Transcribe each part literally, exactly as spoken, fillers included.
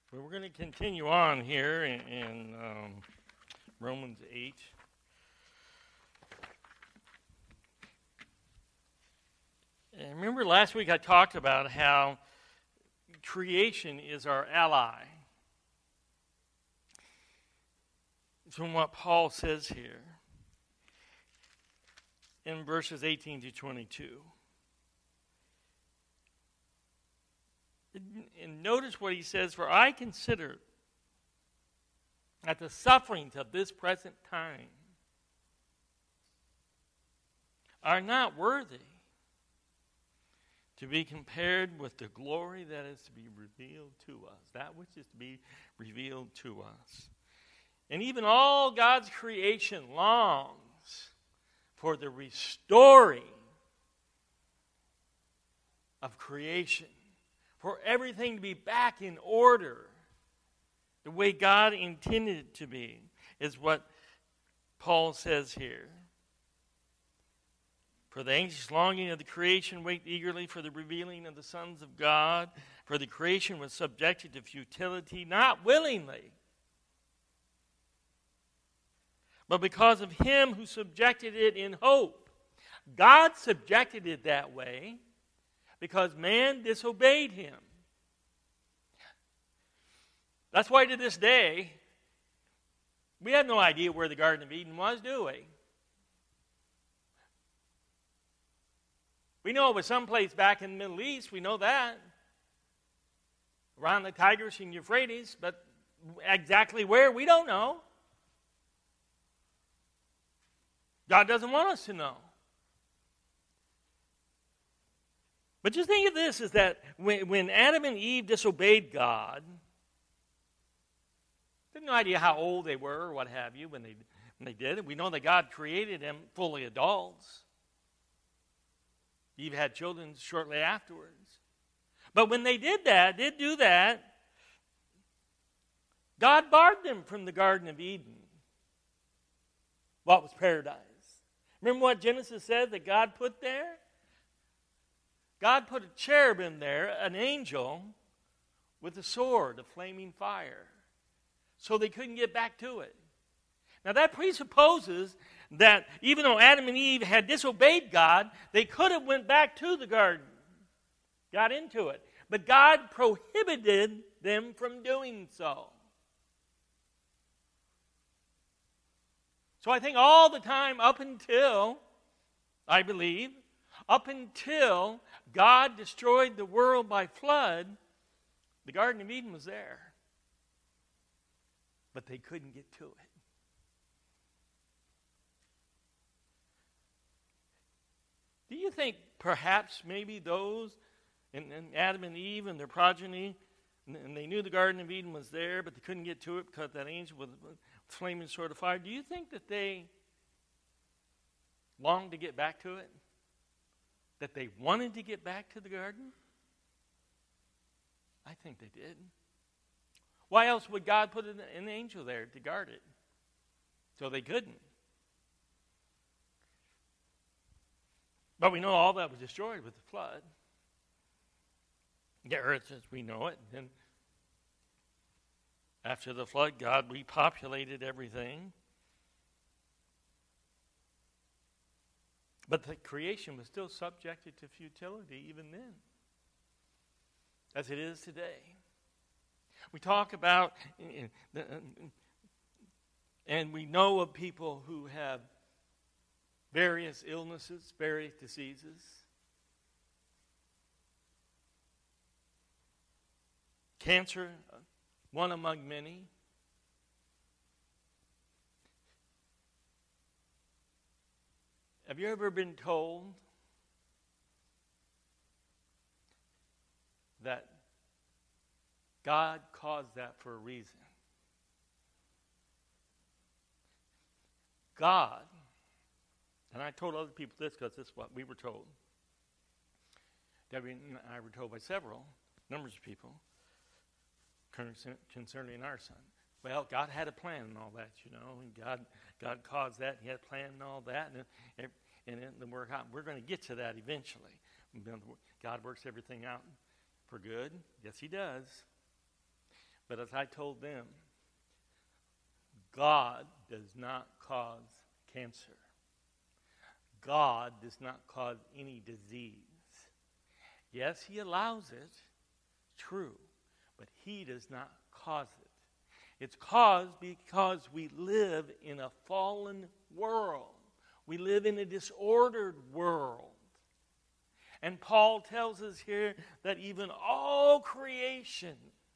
Well, we're going to continue on here in, in um, Romans eight. And remember last week I talked about how creation is our ally. From what Paul says here in verses eighteen to twenty-two. And notice what he says, for I consider that the sufferings of this present time are not worthy to be compared with the glory that is to be revealed to us, that which is to be revealed to us. And even all God's creation longs for the restoring of creation, for everything to be back in order, the way God intended it to be, is what Paul says here. For the anxious longing of the creation wait eagerly for the revealing of the sons of God. For the creation was subjected to futility, not willingly, but because of him who subjected it in hope. God subjected it that way because man disobeyed him. That's why to this day, we have no idea where the Garden of Eden was, do we? We know it was someplace back in the Middle East, we know that. Around the Tigris and Euphrates, but exactly where, we don't know. God doesn't want us to know. But just think of this, is that when, when Adam and Eve disobeyed God, they had no idea how old they were or what have you when they, when they did it. We know that God created them fully adults. Eve had children shortly afterwards. But when they did that, did do that, God barred them from the Garden of Eden. What was paradise? Remember what Genesis said that God put there? God put a cherubim there, an angel, with a sword, a flaming fire, so they couldn't get back to it. Now that presupposes that even though Adam and Eve had disobeyed God, they could have went back to the garden, got into it. But God prohibited them from doing so. So I think all the time up until, I believe, up until God destroyed the world by flood, the Garden of Eden was there. But they couldn't get to it. Do you think perhaps maybe those, and, and Adam and Eve and their progeny, and, and they knew the Garden of Eden was there, but they couldn't get to it because that angel with a flaming sword of fire, do you think that they longed to get back to it? That they wanted to get back to the garden? I think they did. Why else would God put an, an angel there to guard it? So they couldn't. But we know all that was destroyed with the flood. The earth as we know it. And after the flood, God repopulated everything. But the creation was still subjected to futility even then, as it is today. We talk about, and we know of people who have various illnesses, various diseases. Cancer, one among many. Have you ever been told that God caused that for a reason? God, and I told other people this because this is what we were told. Debbie and I were told by several, numbers of people, concerning our son. Well, God had a plan and all that, you know, and God God caused that. He had a plan and all that, and it, and it didn't work out. We're going to get to that eventually. God works everything out for good. Yes, he does. But as I told them, God does not cause cancer. God does not cause any disease. Yes, he allows it, true, but he does not cause it. It's caused because we live in a fallen world. We live in a disordered world. And Paul tells us here that even all creation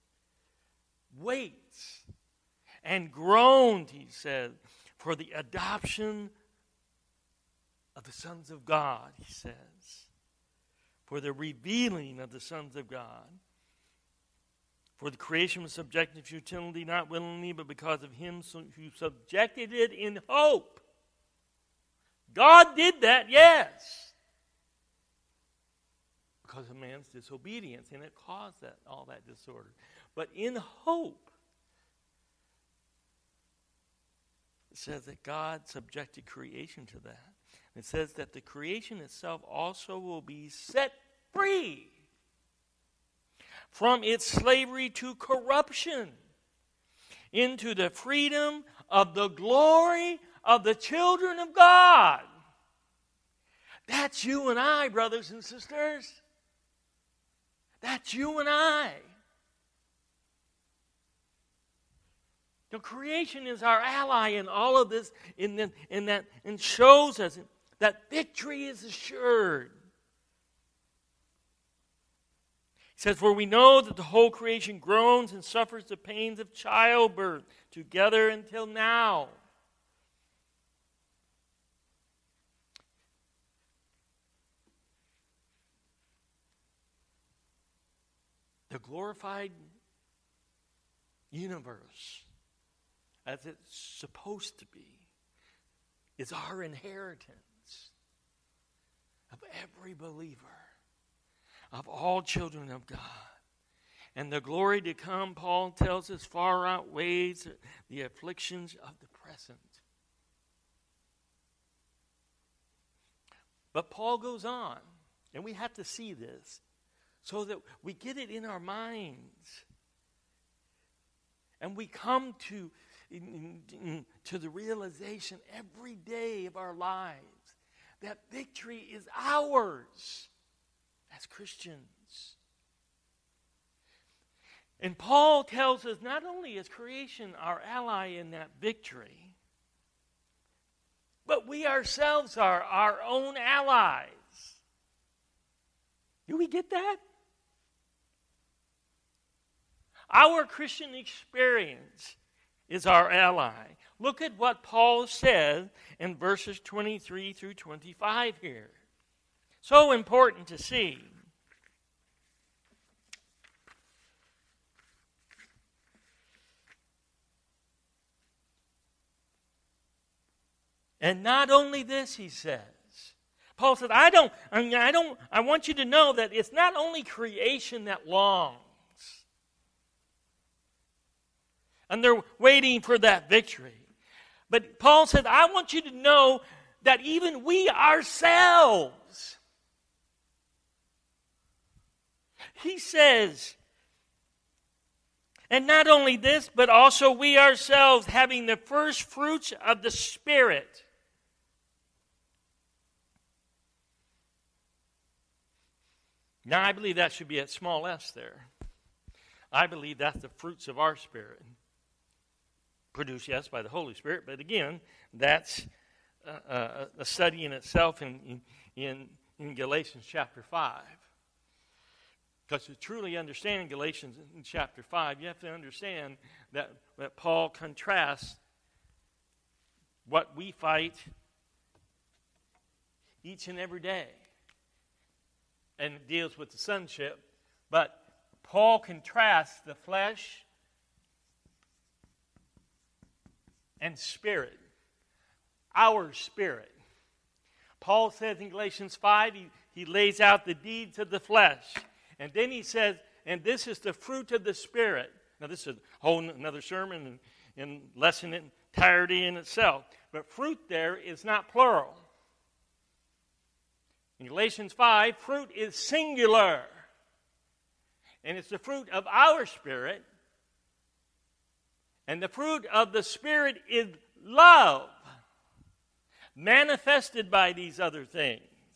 waits and groaned, he said, for the adoption of the sons of God, he says, for the revealing of the sons of God. For the creation was subjected to futility, not willingly, but because of him who subjected it in hope. God did that, yes, because of man's disobedience, and it caused that all that disorder. But in hope, it says that God subjected creation to that. It says that the creation itself also will be set free from its slavery to corruption into the freedom of the glory of the children of God. That's you and I, brothers and sisters. That's you and I. The creation is our ally in all of this, in, the, in that, and shows us that victory is assured. He says, for we know that the whole creation groans and suffers the pains of childbirth together until now. The glorified universe, as it's supposed to be, is our inheritance of every believer, of all children of God. And the glory to come, Paul tells us, far outweighs the afflictions of the present. But Paul goes on, and we have to see this so that we get it in our minds. And we come to, in, in, to the realization every day of our lives that victory is ours as Christians. And Paul tells us not only is creation our ally in that victory, but we ourselves are our own allies. Do we get that? Our Christian experience is our ally. Look at what Paul says in verses twenty-three through twenty-five here. So important to see. And not only this, he says. Paul said, I don't, I mean, I don't, I want you to know that it's not only creation that longs. And they're waiting for that victory. But Paul said, I want you to know that even we ourselves, he says, and not only this, but also we ourselves having the first fruits of the Spirit. Now, I believe that should be at small s there. I believe that's the fruits of our spirit. Produced, yes, by the Holy Spirit, but again, that's a, a study in itself in, in, in Galatians chapter five. Because to truly understand Galatians in chapter five, you have to understand that, that Paul contrasts what we fight each and every day. And it deals with the sonship. But Paul contrasts the flesh and spirit. Our spirit. Paul says in Galatians five, he, he lays out the deeds of the flesh. And then he says, and this is the fruit of the Spirit. Now this is a whole another sermon and, and lesson entirety in itself. But fruit there is not plural. In Galatians five, fruit is singular. And it's the fruit of our spirit, And the fruit of the Spirit is love, manifested by these other things.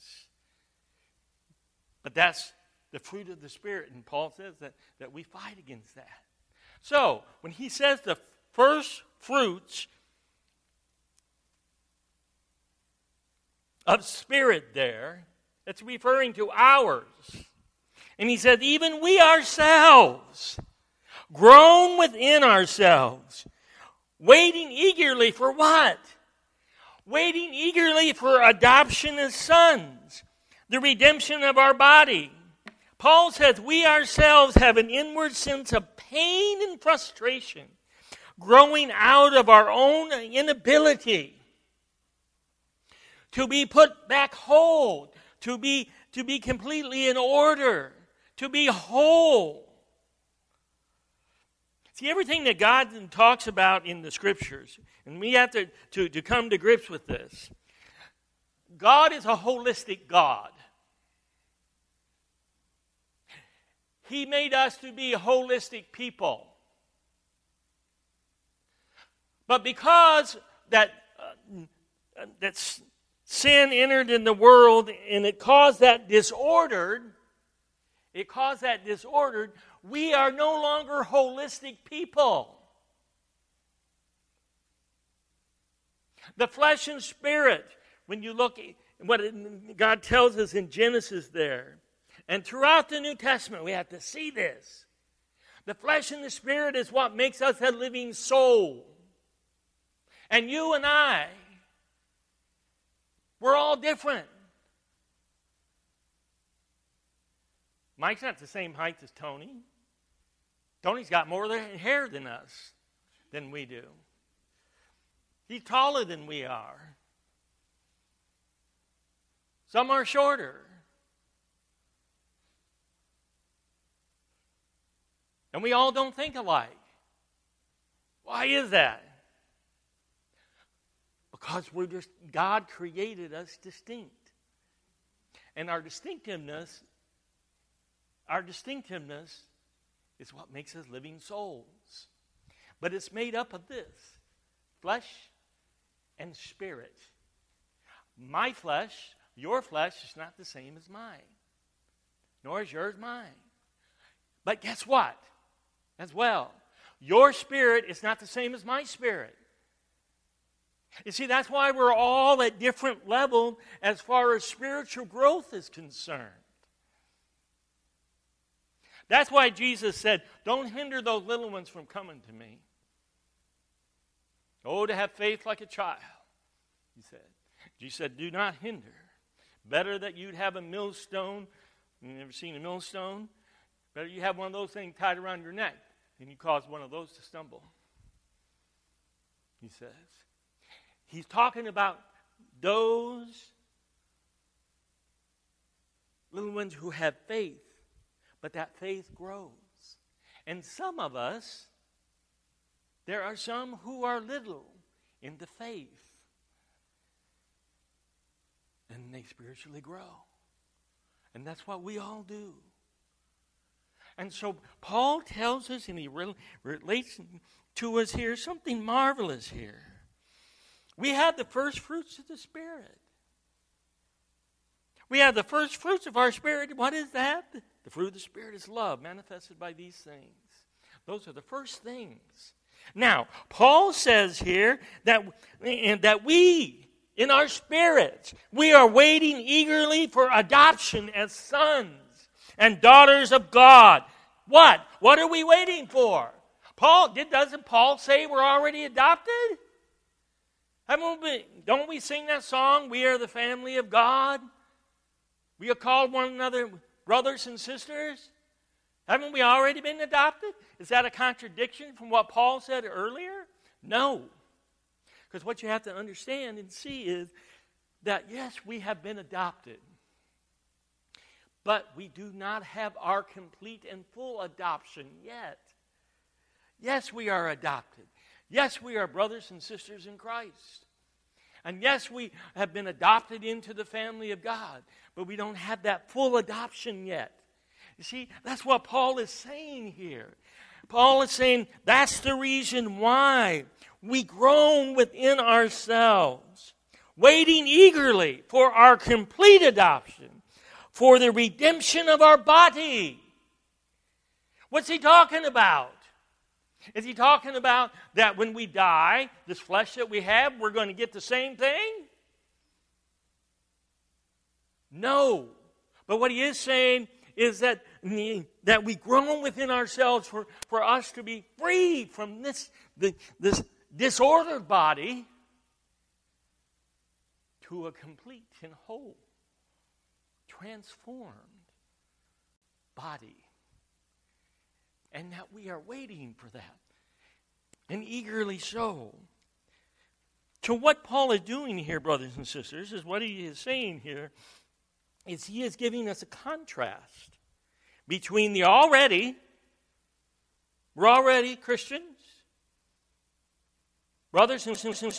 But that's the fruit of the Spirit, and Paul says that, that we fight against that. So, when he says the first fruits of Spirit there, it's referring to ours. And he said, even we ourselves, groan within ourselves, waiting eagerly for what? Waiting eagerly for adoption as sons, the redemption of our body. Paul says we ourselves have an inward sense of pain and frustration, growing out of our own inability to be put back whole, to be, to be completely in order, to be whole. See, everything that God talks about in the Scriptures, and we have to, to, to come to grips with this, God is a holistic God. He made us to be holistic people. But because that, uh, that sin entered in the world and it caused that disordered, it caused that disordered, we are no longer holistic people. The flesh and spirit, when you look at what God tells us in Genesis there, and throughout the New Testament, we have to see this. The flesh and the spirit is what makes us a living soul. And you and I, we're all different. Mike's not the same height as Tony. Tony's got more hair than us, than we do. He's taller than we are. Some are shorter. And we all don't think alike. Why is that? Because we're just, God created us distinct. And our distinctiveness, our distinctiveness is what makes us living souls. But it's made up of this: flesh and spirit. My flesh, your flesh is not the same as mine. Nor is yours mine. But guess what? As well, your spirit is not the same as my spirit. You see, that's why we're all at different levels as far as spiritual growth is concerned. That's why Jesus said, don't hinder those little ones from coming to me. Oh, to have faith like a child, he said. Jesus said, do not hinder. Better that you'd have a millstone. You've never seen a millstone? Better you have one of those things tied around your neck and you cause one of those to stumble. He says. He's talking about those little ones who have faith, but that faith grows. And some of us, there are some who are little in the faith, and they spiritually grow. And that's what we all do. And so Paul tells us, and he relates to us here, something marvelous here. We have the first fruits of the Spirit. We have the first fruits of our Spirit. What is that? The fruit of the Spirit is love, manifested by these things. Those are the first things. Now, Paul says here that, that we, in our spirits, we are waiting eagerly for adoption as sons and daughters of God. What? What are we waiting for? Paul, did, doesn't Paul say we're already adopted? Haven't we, don't we sing that song, We Are the Family of God? We are called one another brothers and sisters. Haven't we already been adopted? Is that a contradiction from what Paul said earlier? No. Because what you have to understand and see is that, yes, we have been adopted. But we do not have our complete and full adoption yet. Yes, we are adopted. Yes, we are brothers and sisters in Christ. And yes, we have been adopted into the family of God. But we don't have that full adoption yet. You see, that's what Paul is saying here. Paul is saying that's the reason why we groan within ourselves, waiting eagerly for our complete adoption, for the redemption of our body. What's he talking about? Is he talking about that when we die, this flesh that we have, we're going to get the same thing? No. But what he is saying is that, that we groan within ourselves for, for us to be free from this, the, this disordered body to a complete and whole, transformed body. And that we are waiting for that. And eagerly so. So what Paul is doing here, brothers and sisters, is what he is saying here, is he is giving us a contrast between the already, we're already Christians, brothers and sisters,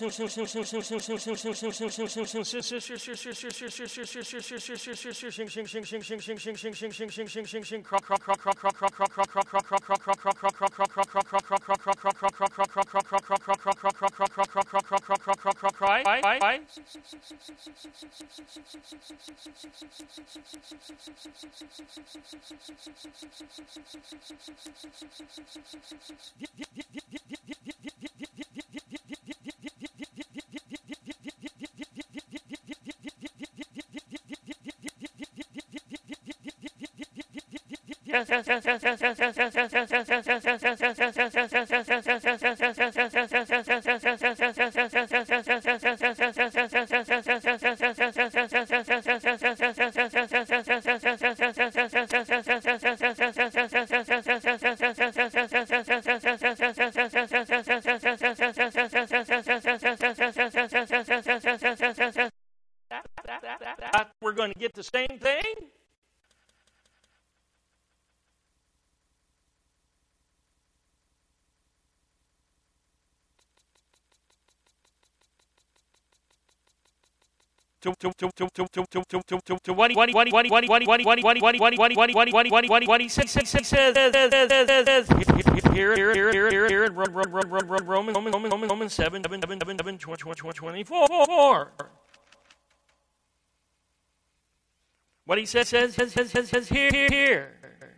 we're going to get the same thing? To to to to to to to to to to to what he what he what he what he what he what he what he what he what he what he what he what he what he what he what he what he says says says says here here here here here here Roman Roman Roman Roman Roman seven seven seven seven seven twenty four. What he says says says says says says here here here.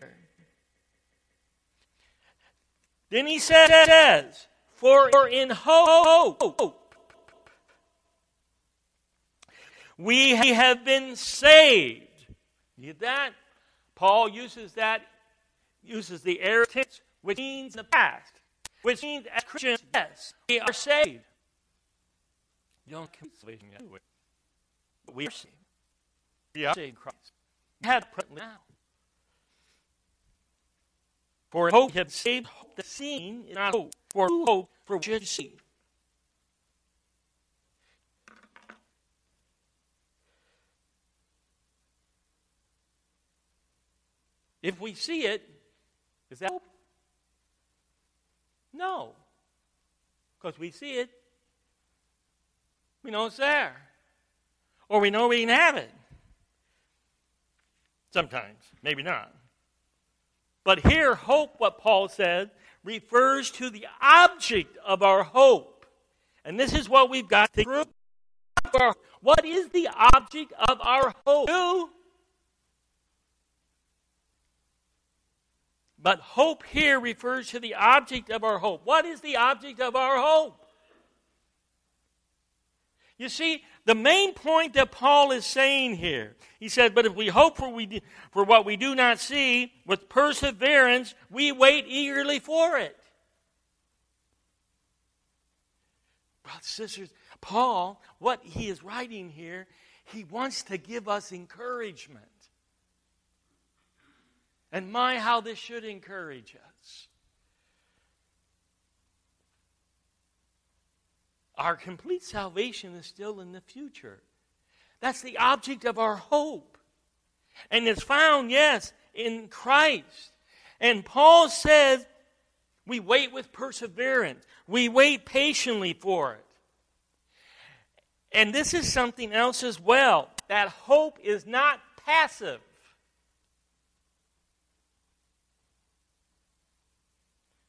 Then he says, for in hope we have been saved. You get that? Paul uses that, uses the aorist tense, which means the past, which means as Christians, yes, we are saved. You don't salvation yet, but we are saved. We are saved in Christ. We have presently now. For hope have saved, hope the seen is not hope. For hope for which you see. If we see it, is that hope? No. Because we see it, we know it's there. Or we know we can have it. Sometimes, maybe not. But here, hope, what Paul said, refers to the object of our hope. And this is what we've got to group. What is the object of our hope? But hope here refers to the object of our hope. What is the object of our hope? You see, the main point that Paul is saying here, he said, but if we hope for, we do, for what we do not see, with perseverance, we wait eagerly for it. Brothers and sisters, Paul, what he is writing here, he wants to give us encouragement. And my, how this should encourage us. Our complete salvation is still in the future. That's the object of our hope. And it's found, yes, in Christ. And Paul says we wait with perseverance. We wait patiently for it. And this is something else as well. That hope is not passive.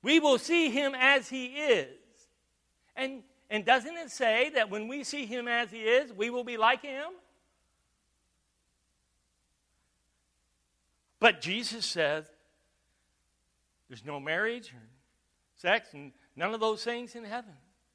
We will see him as he is. And, and doesn't it say that when we see him as he is, we will be like him? But Jesus says there's no marriage or sex and none of those things in heaven.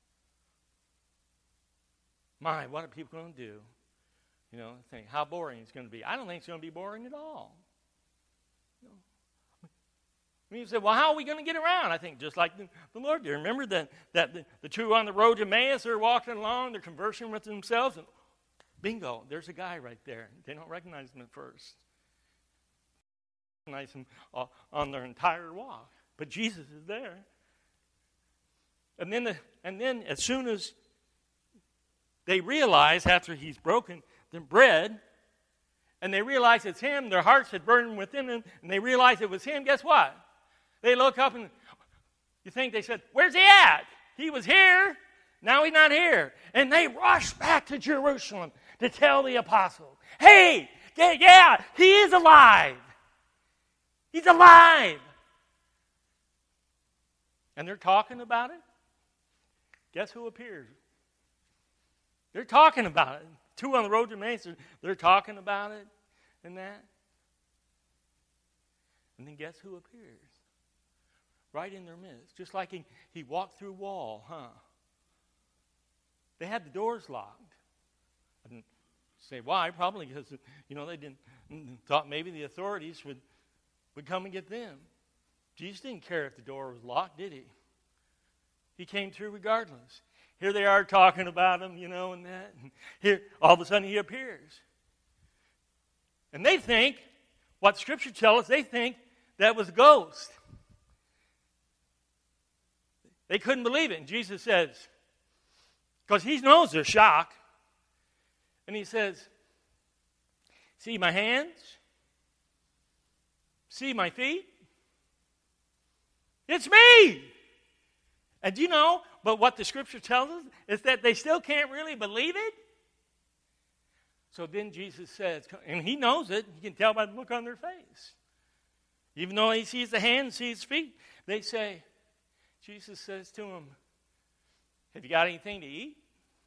My, what are people going to do? You know, think how boring it's going to be. I don't think it's going to be boring at all. You know, I mean, you say, well, how are we going to get around? I think just like the, the Lord did. Remember that, that the, the two on the road to Emmaus, they're walking along, they're conversing with themselves, and bingo, there's a guy right there. They don't recognize him at first. Recognize him on their entire walk. But Jesus is there. And then, the, and then as soon as they realize, after he's broken the bread, and they realize it's him, their hearts had burned within them, and they realize it was him, guess what? They look up and you think they said, where's he at? He was here, now he's not here. And they rush back to Jerusalem to tell the apostles, hey, yeah, he is alive. He's alive. And they're talking about it. Guess who appears? They're talking about it. Two on the road to Emmaus, they're talking about it and that. And then guess who appears? Right in their midst. Just like he, he walked through a wall, huh? They had the doors locked. I didn't say why, probably because, you know, they didn't thought maybe the authorities would, would come and get them. Jesus didn't care if the door was locked, did he? He came through regardless. Here they are talking about him, you know, and that. And here, all of a sudden, he appears. And they think, what Scripture tells us, they think that was a ghost. They couldn't believe it. And Jesus says, because he knows they're shocked, and he says, see my hands? See my feet? It's me! And do you know, but what the Scripture tells us is that they still can't really believe it. So then Jesus says, and he knows it, you can tell by the look on their face. Even though he sees the hands, sees his feet, they say, Jesus says to him, have you got anything to eat?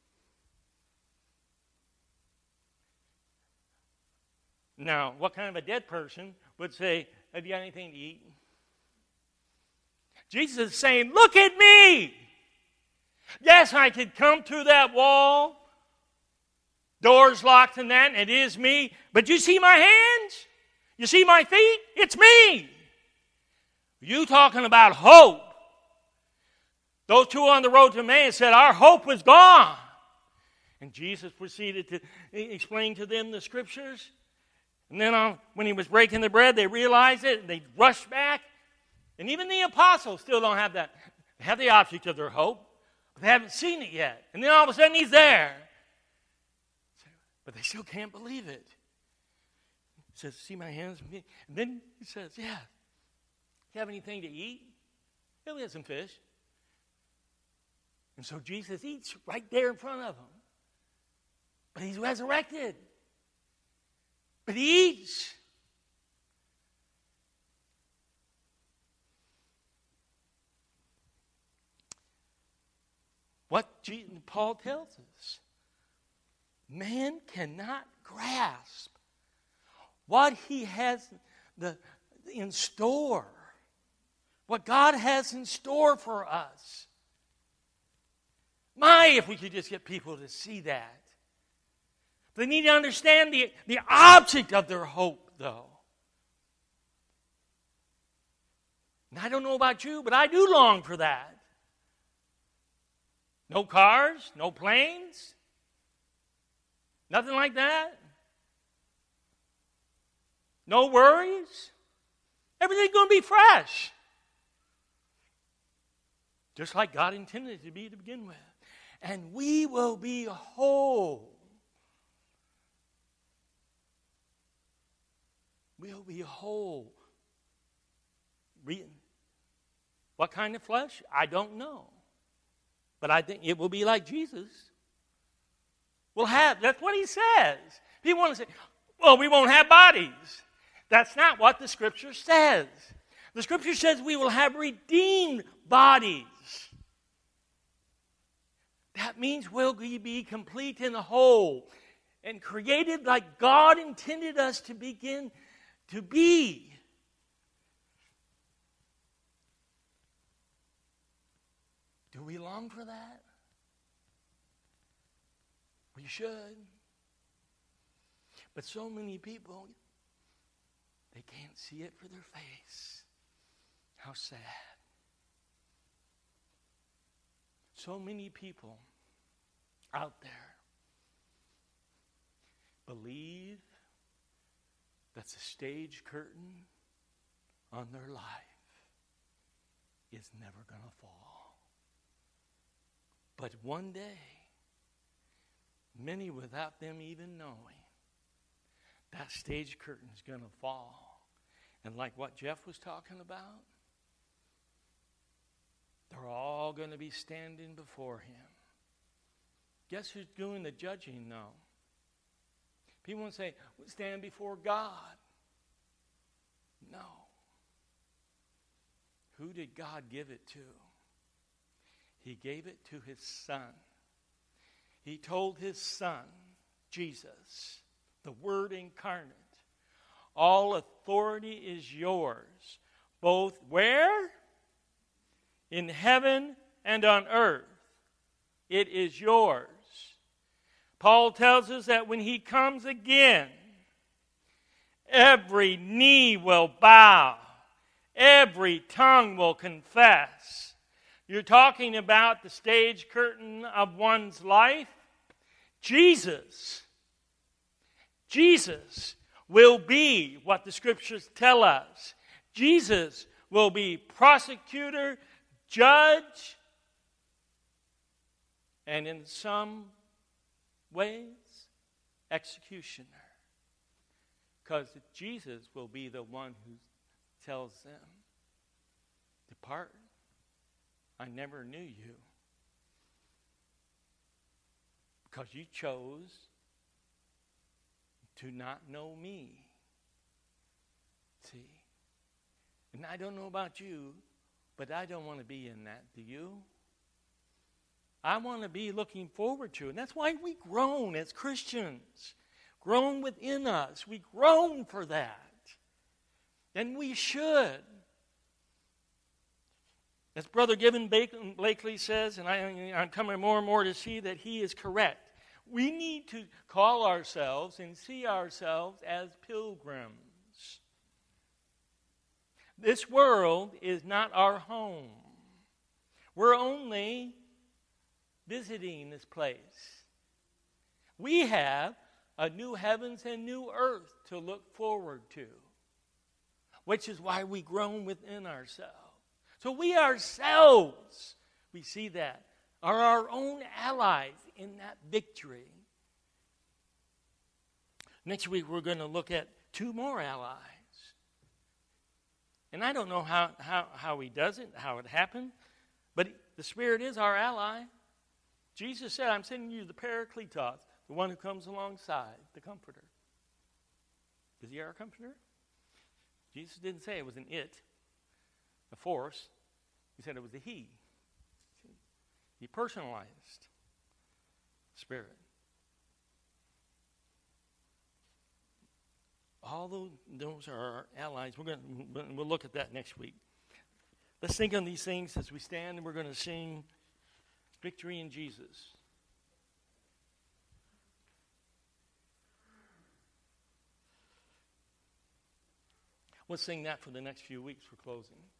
Now, what kind of a dead person would say, have you got anything to eat? Jesus is saying, look at me. Yes, I could come through that wall. Doors locked and that, and it is me. But you see my hands? You see my feet? It's me. You talking about hope. Those two on the road to Emmaus said, our hope was gone. And Jesus proceeded to explain to them the Scriptures. And then on, when he was breaking the bread, they realized it, and they rushed back. And even the apostles still don't have that. They have the object of their hope, but they haven't seen it yet. And then all of a sudden he's there. But they still can't believe it. He says, see my hands? And then he says, yeah. You have anything to eat? Yeah, we have some fish. And so Jesus eats right there in front of them. But he's resurrected. But he eats. What Paul tells us. Man cannot grasp what he has the, in store. What God has in store for us. My, if we could just get people to see that. They need to understand the, the object of their hope, though. And I don't know about you, but I do long for that. No cars, no planes, nothing like that. No worries. Everything's going to be fresh. Just like God intended it to be to begin with. And we will be whole. We'll be whole. What kind of flesh? I don't know. But I think it will be like Jesus. We'll have, that's what he says. People want to say, well, we won't have bodies. That's not what the Scripture says. The Scripture says we will have redeemed bodies. That means we'll be complete and whole and created like God intended us to begin to be. Do we long for that? We should. But so many people, they can't see it for their face. How sad. So many people out there believe that's a stage curtain on their life is never going to fall. But one day, many without them even knowing, that stage curtain is going to fall. And like what Jeff was talking about, they're all going to be standing before him. Guess who's doing the judging now? People want to say, stand before God. No. Who did God give it to? He gave it to his Son. He told his Son, Jesus, the Word incarnate, all authority is yours, both where? In heaven and on earth. It is yours. Paul tells us that when he comes again, every knee will bow, every tongue will confess. You're talking about the stage curtain of one's life. Jesus, Jesus will be what the Scriptures tell us. Jesus will be prosecutor, judge, and in some ways, executioner. Because Jesus will be the one who tells them, depart, I never knew you. Because you chose to not know me. See? And I don't know about you, but I don't want to be in that. Do you? I want to be looking forward to it. And that's why we groan as Christians. Groan within us. We groan for that. And we should. As Brother Gibbon Blakely says, and I, I'm coming more and more to see that he is correct, we need to call ourselves and see ourselves as pilgrims. This world is not our home. We're only visiting this place. We have a new heavens and new earth to look forward to, which is why we groan within ourselves. So we ourselves, we see that, are our own allies in that victory. Next week we're going to look at two more allies. And I don't know how, how, how he does it, how it happened, but the Spirit is our ally. Jesus said, I'm sending you the Parakletos, the one who comes alongside, the Comforter. Is he our Comforter? Jesus didn't say it was an it, a force. He said it was a he. He personalized Spirit. All those, those are our allies. We're going to, we'll look at that next week. Let's think on these things as we stand, and we're going to sing Victory in Jesus. We'll sing that for the next few weeks for closing.